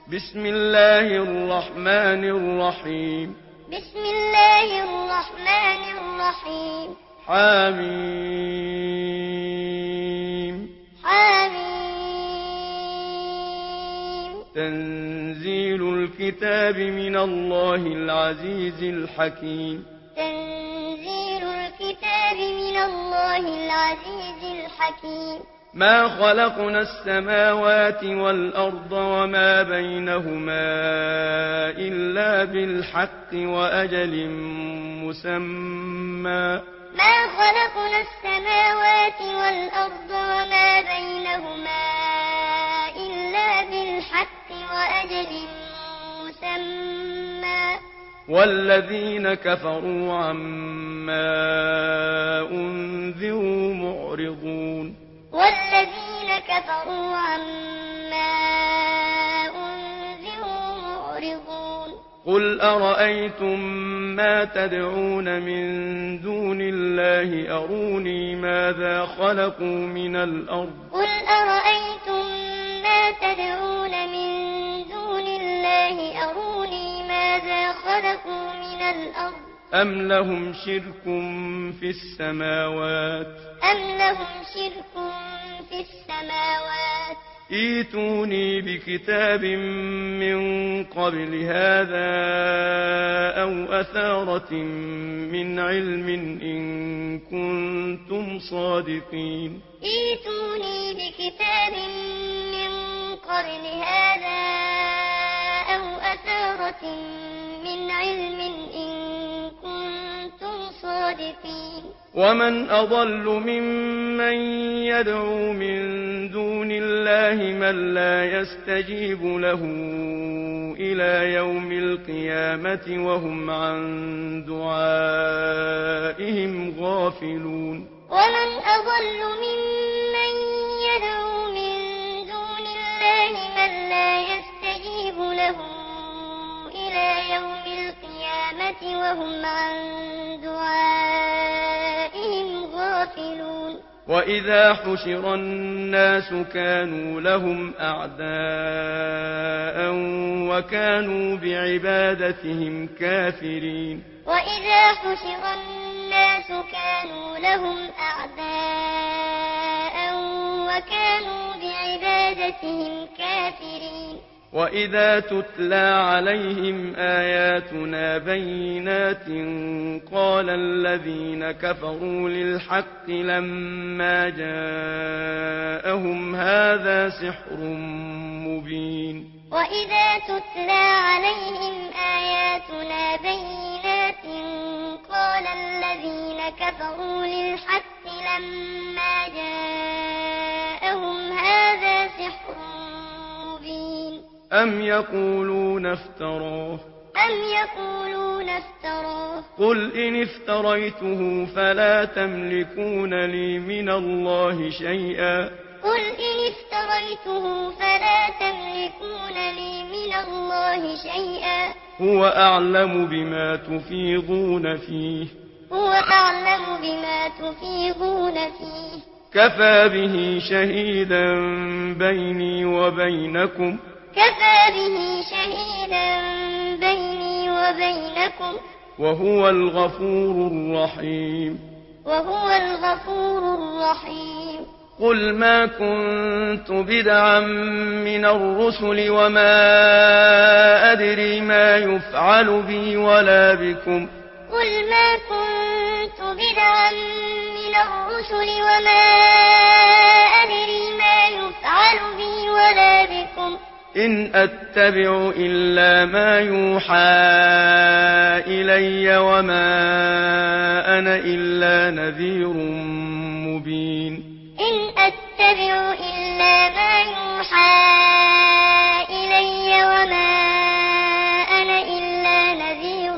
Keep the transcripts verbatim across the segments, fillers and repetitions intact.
بسم الله الرحمن الرحيم بسم الله الرحمن الرحيم حميم حميم تنزيل الكتاب من الله العزيز الحكيم تنزيل الكتاب من الله العزيز الحكيم ما خلقنا السماوات والأرض وما بينهما إلا بالحق وأجل مسمى ما خلقنا السماوات والأرض وما بينهما إلا بالحق وأجل مسمى والذين كفروا عما أنذروا معرضون والذين كفروا عما أنذروا معرضون قل أرأيتم ما تدعون من دون الله أروني ماذا خلقوا من الأرض قل أرأيتم ما تدعون من دون الله أروني ماذا خلقوا من الأرض أم لهم شرك في السماوات أم لهم شرك في السماوات ائتوني بكتاب من قبل هذا أو أثارة من علم إن كنتم صادقين ائتوني بكتاب من قبل هذا أو أثارة من علم إن كنتم صادقين ومن أضل ممن يدعو من دون الله من لا يستجيب له إلى يوم القيامة وهم عن دعائهم غافلون ومن أضل ممن يدعو من دون الله من لا يستجيب له إلى يوم القيامة وهم عن دعائهم غافلون وإذا حشر الناس كانوا لهم أعداء وكانوا بعبادتهم كافرين وإذا حشر الناس كانوا لهم أعداء وكانوا بعبادتهم كافرين وإذا تتلى عليهم آياتنا بينات قال الذين كفروا للحق لما جاءهم هذا سحر مبين وإذا تتلى عليهم آياتنا بينات قال الذين كفروا للحق لما جاءهم هذا سحر مبين أم يقولون افتراه أم يقولون افتراه قل إن افتريته فلا تملكون لي من الله شيئا قل إن افتريته فلا تملكون لي من الله شيئا هو أعلم بما تفيضون فيه هو أعلم بما تفيضون فيه كفى به شهيدا بيني وبينكم كفى به شهيدا بيني وبينكم وهو الغفور الرحيم وهو الغفور الرحيم قل ما كنت بدعا من الرسل وما أدري ما يفعل بي ولا بكم قل ما كنت بدعا من الرسل وما أدري ما يفعل بي ولا بكم إن أتبع إلا ما يوحى إلي وما أنا إلا نذير مبين إن أتبع إلا ما يوحى إلي وما أنا إلا نذير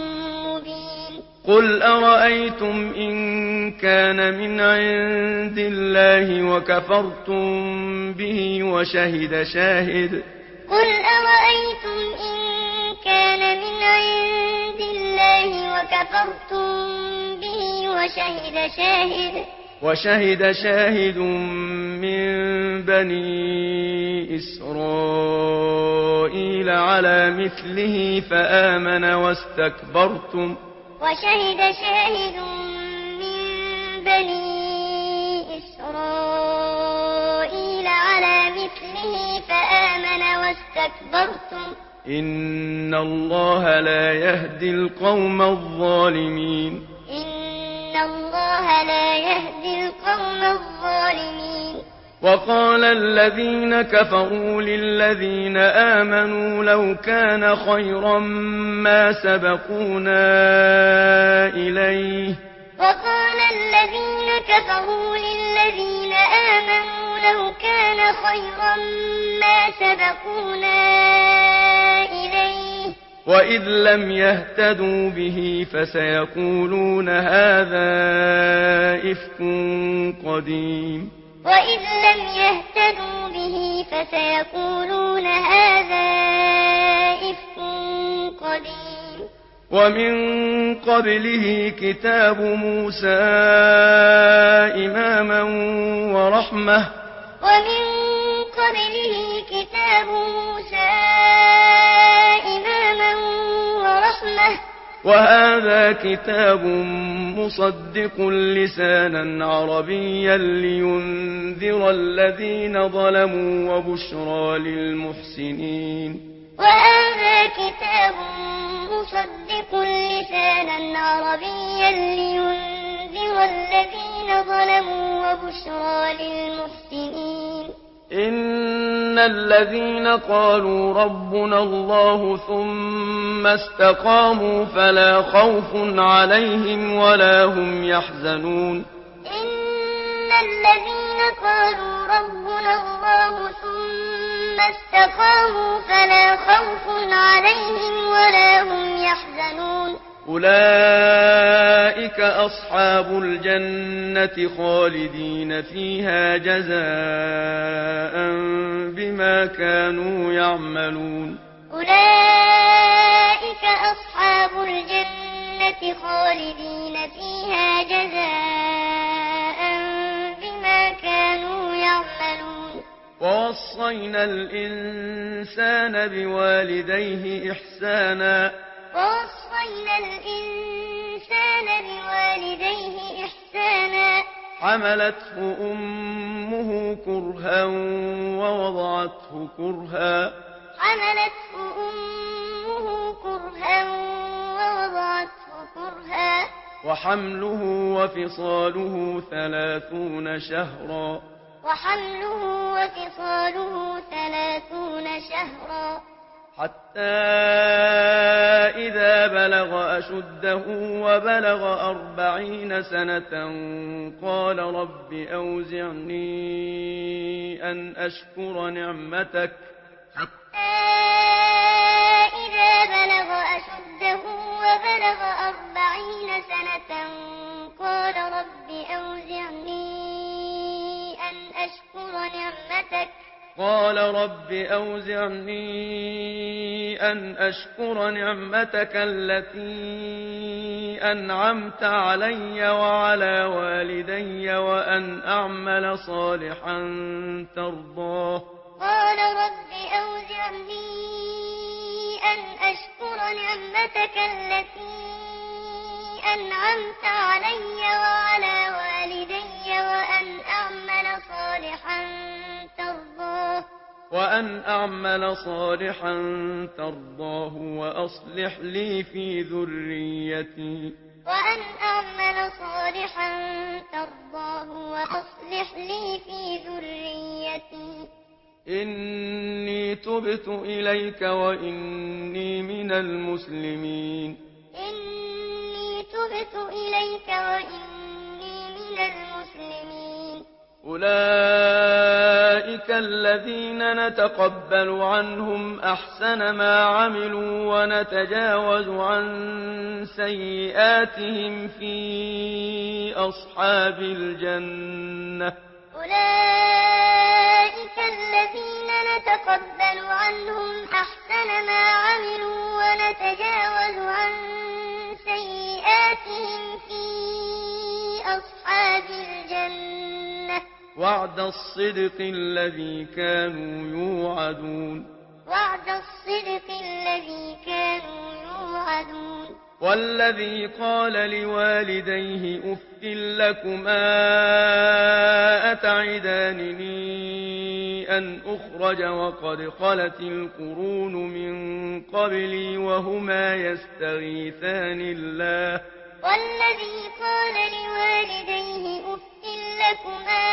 مبين قل أرأيتم إن كان من عند الله وكفرتم به وشهد شاهد قل أرأيتم إن كان من عند الله وكفرتم به وشهد شاهد وشهد شاهد من بني إسرائيل إسرائيل على مثله فآمن واستكبرتم وشهد شاهد من بني إسرائيل على مثله فآمن واستكبرتم إن الله لا يهدي القوم الظالمين إن الله لا يهدي القوم الظالمين وقال الذين كفروا للذين آمنوا لو كان خيرا ما سبقونا إليه وقال الذين كفروا للذين آمنوا لو كان خيرا ما سبقونا إليه وإذ لم يهتدوا به فسيقولون هذا إفك قديم وإذ لم يهتدوا به فسيقولون هذا إفك قديم ومن قبله كتاب موسى إماما ورحمة ومن قبله كتاب موسى إماما ورحمة وهذا كتاب مصدق لسانا عربيا لينذر الذين ظلموا وبشرى للمحسنين وهذا كتاب مصدق لسانا عربيا لينذر الذين ظلموا وبشرى للمحسنين إن الذين قالوا ربنا الله ثم استقاموا فلا خوف عليهم ولا هم يحزنون إن الذين قالوا ربنا الله ثم استقاموا فلا خوف عليهم ولا هم يحزنون أولئك أصحاب الجنة خالدين فيها جزاء بما كانوا يعملون أولئك أصحاب الجنة خالدين فيها جزاء بما كانوا يعملون ووصينا الإنسان بوالديه إحسانا ووصينا الإنسان بوالديه إحسانا حملته أمه كرها ووضعته كرها حملته أمه كرها ووضعته كرها وحمله وفصاله ثلاثون شهرا وحمله وفصاله ثلاثون شهرا حتى إذا بلغ أشده وبلغ أربعين سنة قال رب أوزعني أن أشكر نعمتك حتى إذا بلغ أشده وبلغ أربعين سنة قال رب أوزعني أن أشكر نعمتك قال رب أوزعني أن أشكر نعمتك التي أنعمت علي وعلى والدي وأن أعمل صالحا ترضاه قال رب أوزعني أن أشكر نعمتك التي أنعمت علي وعلى والدي وأن أعمل صالحا ترضاه وأن أعمل صالحا ترضاه وأصلح لي في ذريتي وأن أعمل صالحا ترضاه وأصلح لي في ذريتي إني تبت إليك وإني من المسلمين إني تبت إليك وإني من المسلمين أولئك الذين نتقبل عنهم أحسن ما عملوا ونتجاوز عن سيئاتهم في أصحاب الجنة أولئك الذين نتقبل عنهم أحسن ما عملوا ونتجاوز عن سيئاتهم في أصحاب الجنة وعد الصدق الذي كانوا يوعدون وعد الصدق الصدق الذي كانوا يوعدون والذي قال لوالديه أف لكما أتعدانني أن أخرج وقد خلت القرون من قبلي وهما يستغيثان الله والذي قال لوالديه أف لكما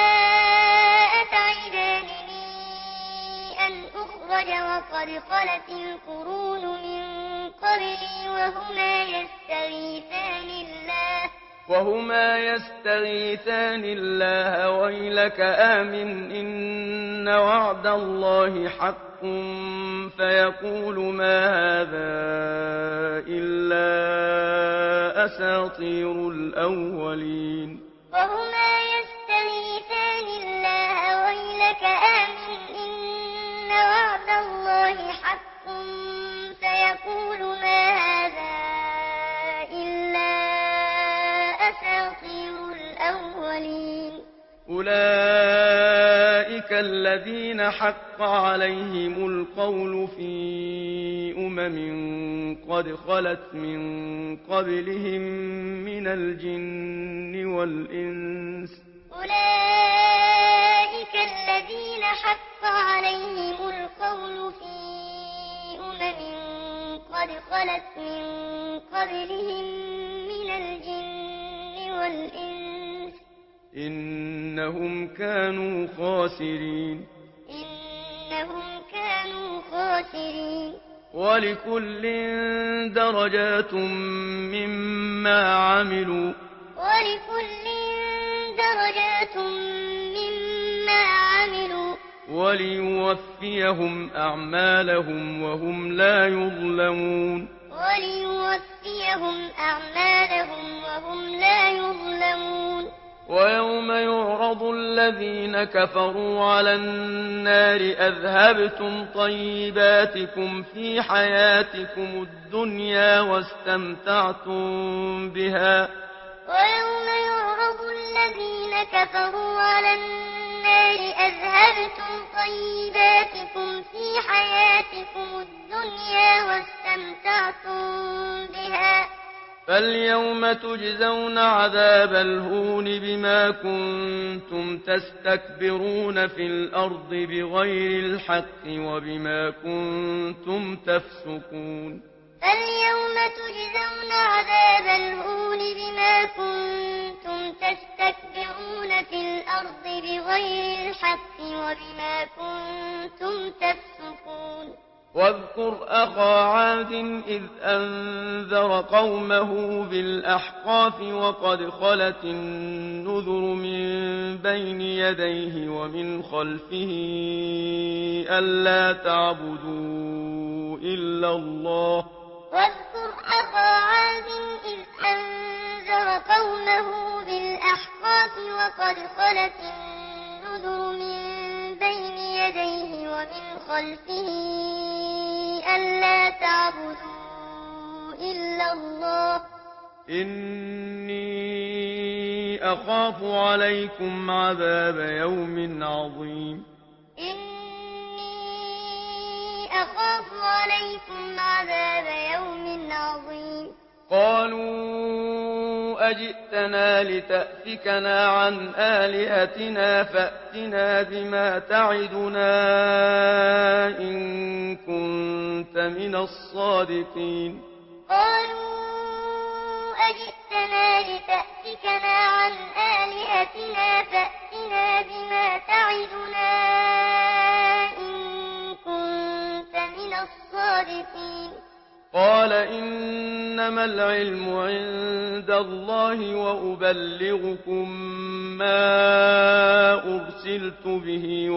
أتعدانني أن أخرج وقد خلت القرون من قبلي وهما يستغيثان الله وهما يستغيثان الله ويلك آمن إن وعد الله حق فيقول ما هذا إلا أساطير الأولين وهما يستغيثان الله ويلك آمن إن وعد الله حق فيقول ما هذا إلا أساطير الأولين أولئك الذين حق عليهم القول في أمم قد خلت من قبلهم من الجن والإنس أولئك الذين حق عليهم القول في أمم قد خلت من قبلهم من الجن والإنس إنهم كانوا خاسرين إنهم كانوا خاسرين ولكل درجات مما عملوا ولكل درجات مما عملوا وليوفيهم أعمالهم وهم لا يظلمون وليوفيهم أعمالهم وهم لا يظلمون ويوم يعرض الذين كفروا على النار أذهبتم طيباتكم في حياتكم الدنيا واستمتعتم بها ويوم يعرض الذين كفروا على النار أذهبتم طيباتكم في حياتكم الدنيا واستمتعتم بها فاليوم تجزون عذاب الهون بما كنتم تستكبرون في الأرض بغير الحق وبما كنتم تفسقون فاليوم تجزون عذاب الهون بما كنتم تستكبرون في الأرض بغير الحق وبما كنتم تفسقون واذكر أخا عاد إذ أنذر قومه بالأحقاف وقد خلت النذر من بين يديه ومن خلفه ألا تعبدوا إلا الله واذكر أخا عاد إذ أنذر قومه بالأحقاف وقد خلت النذر من بين يديه ومن خلفه ألا تعبدوا إلا الله إني أخاف عليكم عذاب يوم عظيم إني أخاف عليكم عذاب يوم عظيم قالوا أجئتنا لتأفكنا عن آلهتنا فأتنا بما تعدنا إن كنت من الصادقين قالوا أجئتنا لتأفكنا عن آلهتنا فأتنا بما تعدنا إن كنت من الصادقين قال إنما العلم عند الله وأبلغكم ما أرسلت به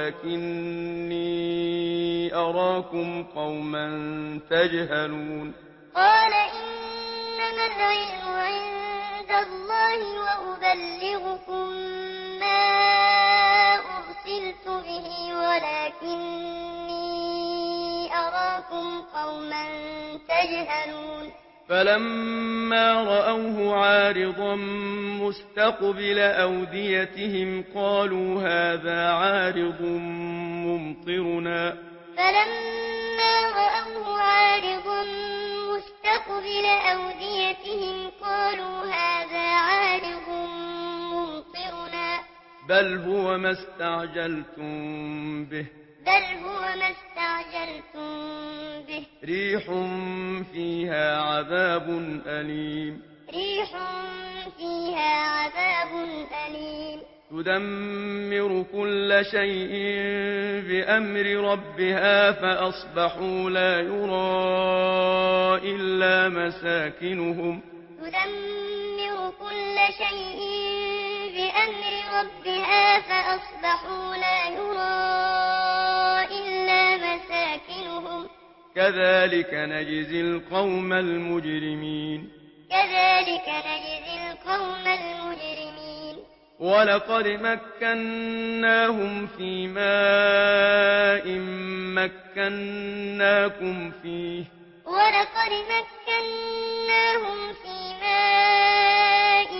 ولكني أراكم قوما تجهلون قال إنما العلم عند الله وأبلغكم ما أرسلت به ولكني أراكم قوما تجهلون فلما رأوه عارضا مستقبل أوديتهم قالوا هذا عارض ممطرنا فلما رأوه عارضا مستقبل أوديتهم قالوا هذا عارض ممطرنا بل هو ما استعجلتم به بل هو ما استعجلتم به ريح فيها عذاب أليم ريح فيها عذاب أليم تدمر كل شيء بأمر ربها فأصبحوا لا يرى إلا مساكنهم تدمر كل شيء بأمر ربها فأصبحوا لا يرى إلا مساكنهم كذلك نجزي القوم المجرمين كذلك نجزي القوم المجرمين ولقد مكناهم في ماء مكناكم فيه ولقد مكناهم في ماء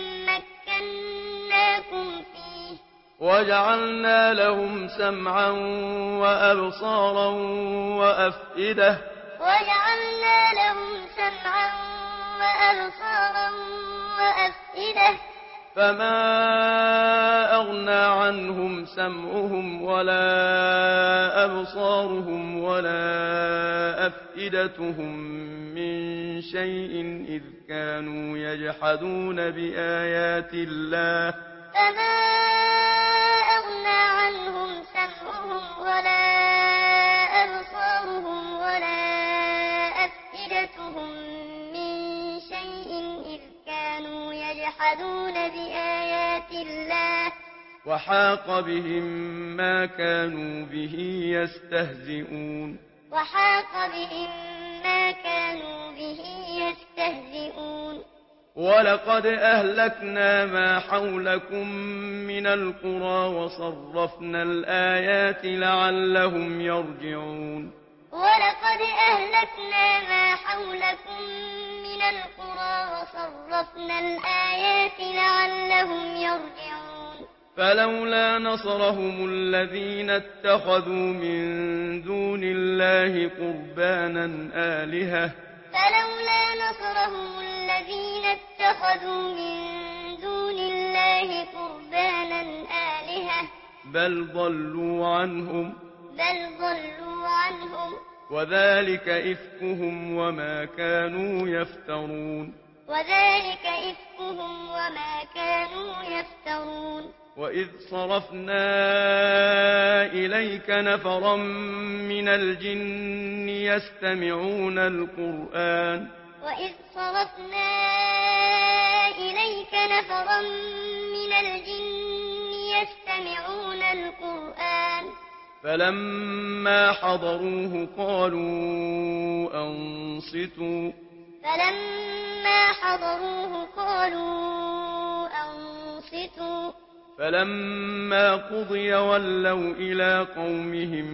مكناكم فيه وجعلنا لهم سمعا وأبصارا وأفئدة وجعلنا لهم سمعا وأبصارا وأفئدة فما أغنى عنهم سمعهم ولا أبصارهم ولا أفئدتهم من شيء إذ كانوا يجحدون بآيات الله فما أغنى عنهم سمعهم ولا أبصارهم ولا أفئدتهم من شيء إذ كانوا يجحدون بآيات الله وحاق بهم ما كانوا به يستهزئون وحاق بهم ما كانوا به يستهزئون ولقد أهلكنا ما حولكم من القرى وصرفنا الآيات لعلهم يرجعون ولقد أهلكنا ما حولكم من القرى وصرفنا الآيات لعلهم يرجعون فلولا نصرهم الذين اتخذوا من دون الله قربانا آلهة فلولا نصرهم الذين اتخذوا من دون الله قربانا آلهة بل ضلوا عنهم بل ضلوا عنهم وذلك إفكهم وما كانوا يفترون وذلك إفكهم وما كانوا يفترون وإذ صرفنا إليك نفرا من الجن يستمعون القرآن وإذ صرفنا إليك نفرا من الجن يستمعون القرآن فلما حضروه قالوا أنصتوا فلما حضروه قالوا أنصتوا فلما قضي ولوا إلى قومهم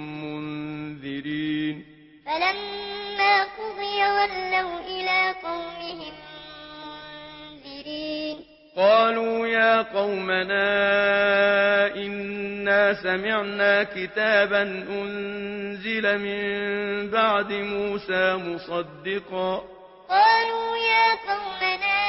منذرين فلما قضي ولوا إلى قومهم منذرين قالوا يا قومنا إنا سمعنا كتابا أنزل من بعد موسى مصدقا قالوا يا قومنا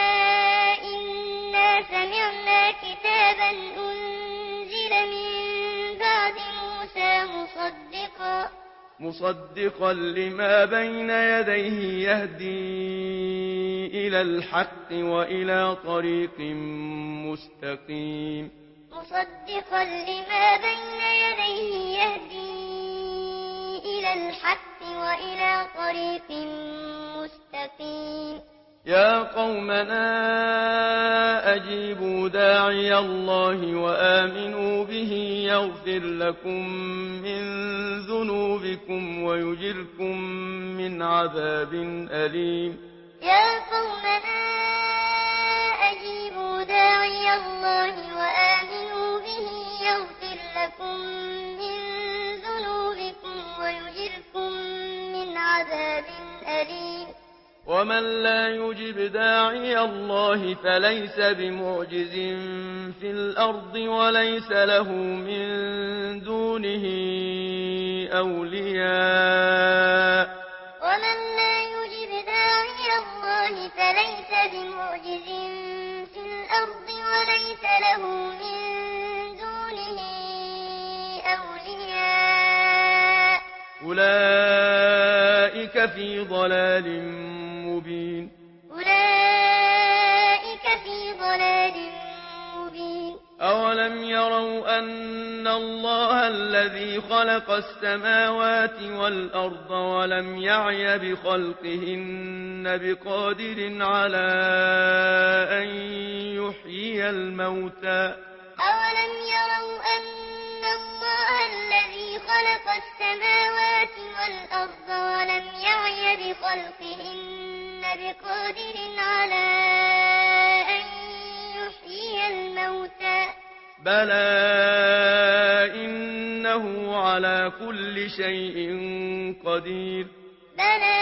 إنا سمعنا كتابا أنزل من بعد موسى مصدقا مصدقا لما بين يديه يهدي إلى الحق وإلى طريق مستقيم مصدقا لما بين يديه يهدي إلى الحق وإلى طريق مستقيم يا قومنا أجيبوا داعي الله وآمنوا به يغفر لكم من ذنوبكم ويجركم من عذاب أليم يا قومنا أجيبوا داعي الله وآمنوا به يغفر لكم من ذنوبكم ويجركم من عذاب أليم ومن لا يجب داعي الله فليس بمعجز في الأرض وليس له من دونه الأولياء ومن لا يجب داعي الله فليس بمعجز في الأرض وليس له من دونه أولياء أولئك في ضلال مبين أولئك في ضلال مبين أولم يروا أن الله الذي خلق السماوات والأرض ولم يعي بخلقهن بقادر على أن يحيي الموتى أولم يروا أن الله الذي خلق السماوات والأرض ولم يعي بخلقهن بقادر على أن يحيي الموتى بلى إنه على كل شيء قدير بلى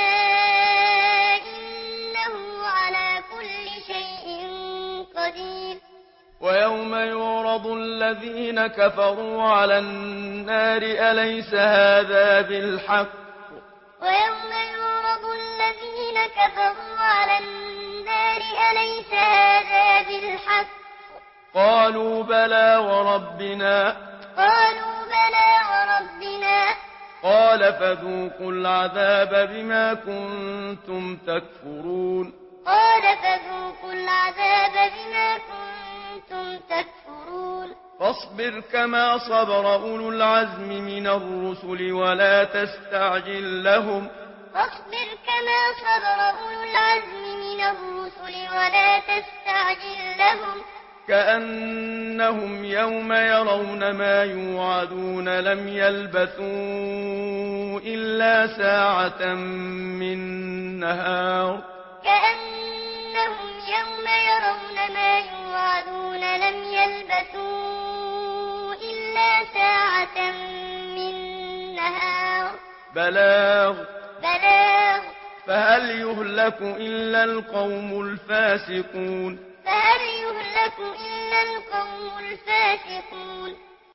إنه على كل شيء قدير ويوم يعرض الذين كفروا على النار أليس هذا بالحق ويوم يعرض الذين كفروا على النار أليس هذا بالحق قالوا بلى وربنا قالوا بلى وربنا قال فذوقوا العذاب بما كنتم تكفرون قال فذوقوا العذاب بما كنتم تكفرون فاصبر كما صبر أولو العزم من الرسل ولا تستعجل لهم فاصبر كما صبر أولو العزم من الرسل ولا تستعجل لهم كأنهم يوم يرون ما يوعدون لم يلبثوا إلا ساعة من نهار كأنهم يوم يرون ما يوعدون لم يلبثوا إلا ساعة من نهار بلاغ بلاغ فهل يهلك إلا القوم الفاسقون فهل يهلك إلا القوم الفاسقون